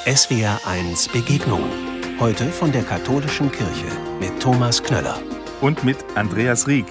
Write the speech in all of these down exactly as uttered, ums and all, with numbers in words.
S W R eins Begegnung. Heute von der Katholischen Kirche mit Thomas Knöller. Und mit Andreas Rieck.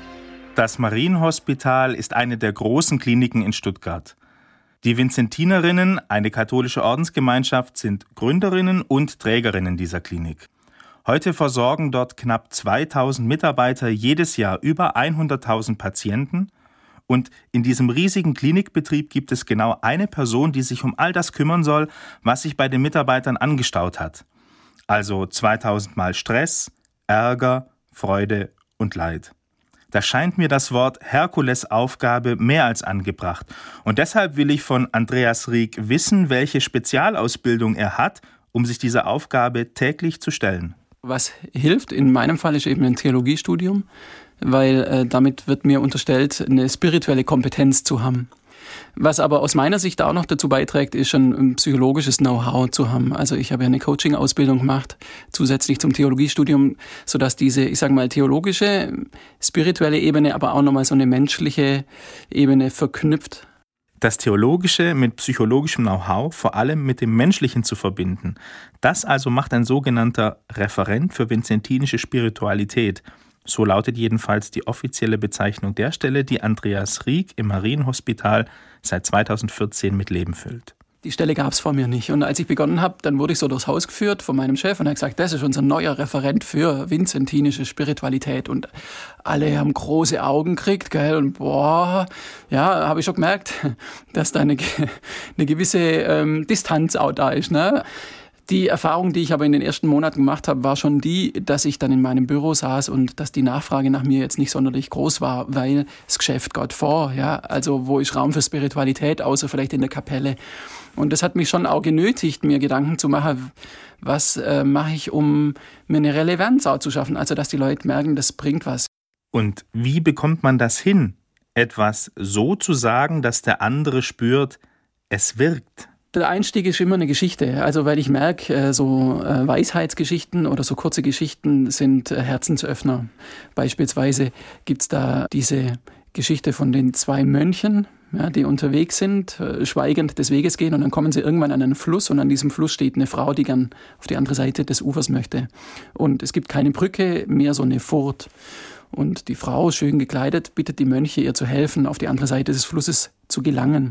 Das Marienhospital ist eine der großen Kliniken in Stuttgart. Die Vinzentinerinnen, eine katholische Ordensgemeinschaft, sind Gründerinnen und Trägerinnen dieser Klinik. Heute versorgen dort knapp zweitausend Mitarbeiter jedes Jahr über hunderttausend Patienten. Und in diesem riesigen Klinikbetrieb gibt es genau eine Person, die sich um all das kümmern soll, was sich bei den Mitarbeitern angestaut hat. Also zweitausend Mal Stress, Ärger, Freude und Leid. Da scheint mir das Wort Herkulesaufgabe mehr als angebracht. Und deshalb will ich von Andreas Rieck wissen, welche Spezialausbildung er hat, um sich dieser Aufgabe täglich zu stellen. Was hilft in meinem Fall ist eben ein Theologiestudium, weil äh, damit wird mir unterstellt, eine spirituelle Kompetenz zu haben. Was aber aus meiner Sicht auch noch dazu beiträgt, ist schon ein psychologisches Know-how zu haben. Also ich habe ja eine Coaching-Ausbildung gemacht, zusätzlich zum Theologiestudium, sodass diese, ich sage mal, theologische, spirituelle Ebene, aber auch nochmal so eine menschliche Ebene verknüpft. Das Theologische mit psychologischem Know-how, vor allem mit dem Menschlichen zu verbinden. Das also macht ein sogenannter Referent für vinzentinische Spiritualität. So lautet jedenfalls die offizielle Bezeichnung der Stelle, die Andreas Rieck im Marienhospital seit zweitausendvierzehn mit Leben füllt. Die Stelle gab es vor mir nicht. Und als ich begonnen habe, dann wurde ich so durchs Haus geführt von meinem Chef und er hat gesagt, das ist unser neuer Referent für vinzentinische Spiritualität. Und alle haben große Augen gekriegt, gell? Und boah, ja, habe ich schon gemerkt, dass da eine, eine gewisse ähm, Distanz auch da ist, ne? Die Erfahrung, die ich aber in den ersten Monaten gemacht habe, war schon die, dass ich dann in meinem Büro saß und dass die Nachfrage nach mir jetzt nicht sonderlich groß war, weil das Geschäft geht vor, ja, also wo ist Raum für Spiritualität, außer vielleicht in der Kapelle. Und das hat mich schon auch genötigt, mir Gedanken zu machen, was äh, mache ich, um mir eine Relevanz auch zu schaffen, also dass die Leute merken, das bringt was. Und wie bekommt man das hin, etwas so zu sagen, dass der andere spürt, es wirkt? Der Einstieg ist immer eine Geschichte, also weil ich merke, so Weisheitsgeschichten oder so kurze Geschichten sind Herzensöffner. Beispielsweise gibt es da diese Geschichte von den zwei Mönchen, ja, die unterwegs sind, schweigend des Weges gehen und dann kommen sie irgendwann an einen Fluss und an diesem Fluss steht eine Frau, die gern auf die andere Seite des Ufers möchte. Und es gibt keine Brücke, mehr so eine Furt. Und die Frau, schön gekleidet, bittet die Mönche, ihr zu helfen, auf die andere Seite des Flusses zu gelangen.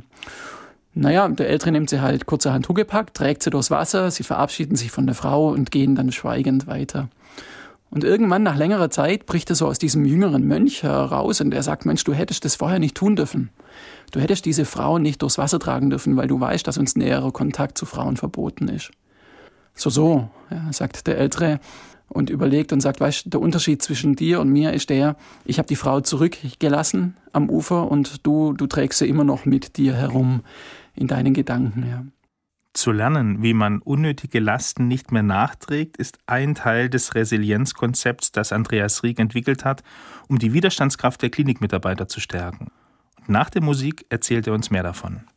Naja, der Ältere nimmt sie halt kurzerhand huckepack, trägt sie durchs Wasser, sie verabschieden sich von der Frau und gehen dann schweigend weiter. Und irgendwann, nach längerer Zeit, bricht er so aus diesem jüngeren Mönch heraus und er sagt, Mensch, du hättest das vorher nicht tun dürfen. Du hättest diese Frau nicht durchs Wasser tragen dürfen, weil du weißt, dass uns näherer Kontakt zu Frauen verboten ist. So, so, ja, sagt der Ältere und überlegt und sagt, weißt du, der Unterschied zwischen dir und mir ist der, ich habe die Frau zurückgelassen am Ufer und du, du trägst sie immer noch mit dir herum in deinen Gedanken, ja. Zu lernen, wie man unnötige Lasten nicht mehr nachträgt, ist ein Teil des Resilienzkonzepts, das Andreas Rieck entwickelt hat, um die Widerstandskraft der Klinikmitarbeiter zu stärken. Und nach der Musik erzählt er uns mehr davon.